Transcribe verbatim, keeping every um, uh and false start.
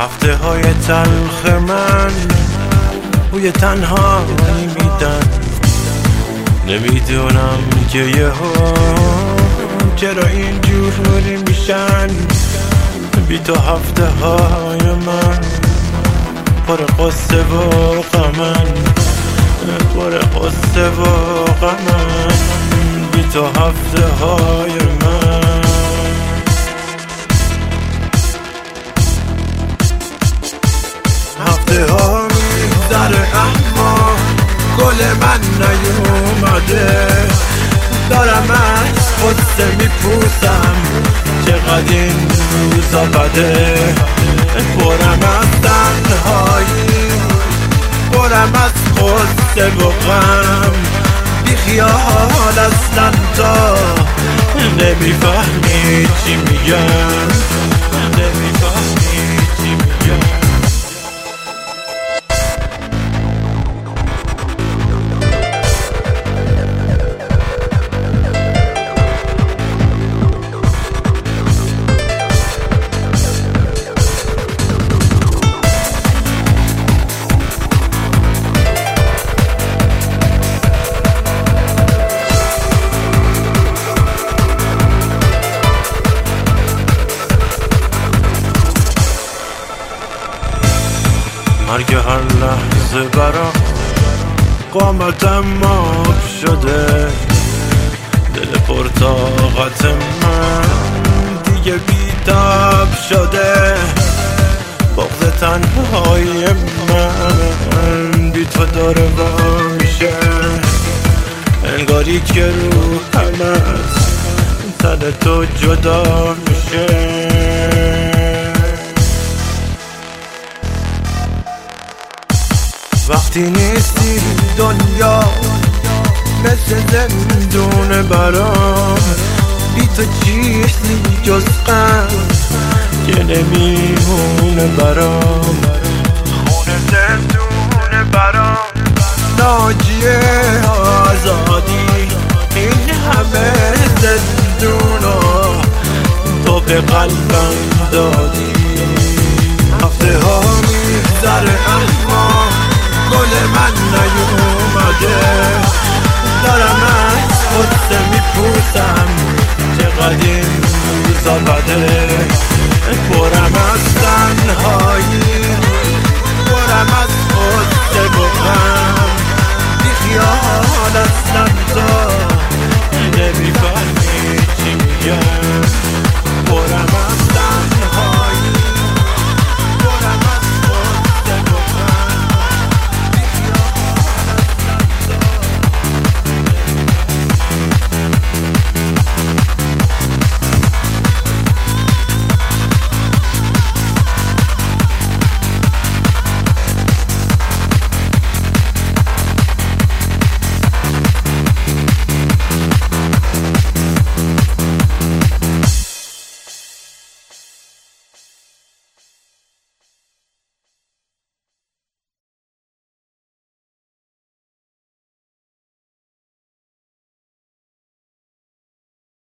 هفته های تلخ من بوی تنهایی میدن. نمیدونم که یهو چرا اینجوری میشن. بی تو هفته های من پر قصه و غمن، پر قصه و غمن. بی تو هفته های من هفته ها میگذره اما گل من نیومده. دارم از قصه میپوسم چقدر این روزا بده. برم از تنهایی، برم از قصه و غم. بی خیال اصلا تا نمیفهمی چی میگم، نمیفهمی چی میگم. مرگ هر لحظه برام قامتم آب شده. دل پرطاقت من دیگه بیتاب شده. بغض تنهای من بی تو داره وا میشه. انگاری که روحم از تن تو جدا میشه. وقتی نیستی دنیا مثل زندون برام. بی تو چیزی جز غم که نمیمونه برام. خونه زندون برام، ناجیه آزادی. این همه زندونا تو به قلبم دادی. هفته ها میگذره اما گل من نیومده. دارم از قصه میپوسم چقدر این روزا بده.